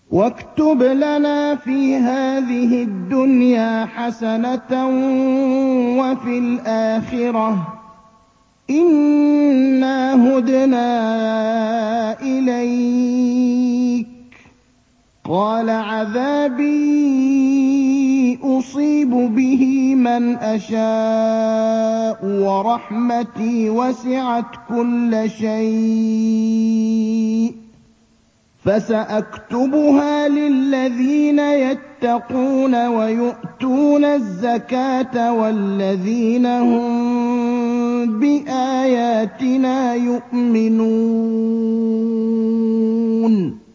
وَاكْتُبْ لَنَا فِي هَٰذِهِ الدُّنْيَا حَسَنَةً وَفِي الْآخِرَةِ ۖ إِنَّا هُدْنَا إِلَيْكَ ۚ قَالَ عَذَابِي أُصِيبُ بِهِ مَنْ أَشَاءُ ۖ وَرَحْمَتِي وَسِعَتْ كُلَّ شَيْءٍ ۚ فَسَأَكْتُبُهَا لِلَّذِينَ يَتَّقُونَ وَيُؤْتُونَ الزَّكَاةَ وَالَّذِينَ هُم بِآيَاتِنَا يُؤْمِنُونَ